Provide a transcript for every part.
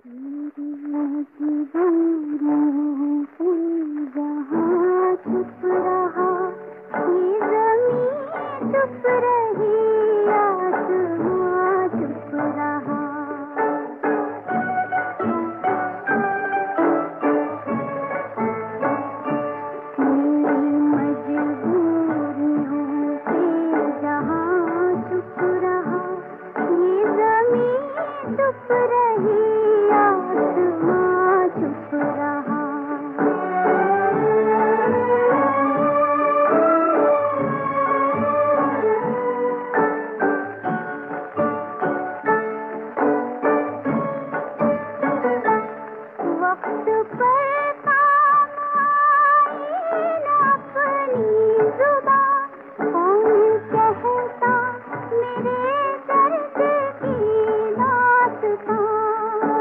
मेरी मजबूरियों पे जहाँ चुप रहा, ये ज़मीं चुप रही, आसमां चुप रहा। मेरी मजबूरियों पे जहाँ चुप रहा, ये ज़मीं चुप रही, आसमां चुप रहा। वक्त पर काम आई न अपनी जुबां, कौन कहता मेरे दर्द की दास्तां।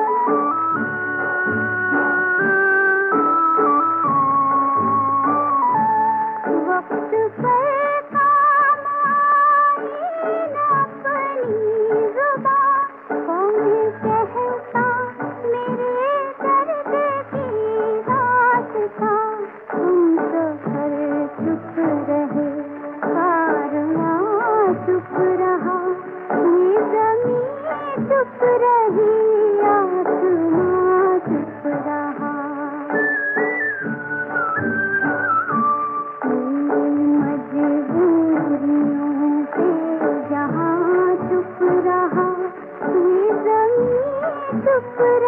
वक्त पर काम आई न अपनी जुबां, कौन कहता मेरे दर्द की दास्तां। तुम सफर चुप रहे, कारवां चुप रहा, ये ज़मीं चुप रही, आसमां चुप रहा। मेरी मजबूरियों पे जहाँ चुप रहा, ये ज़मीं चुप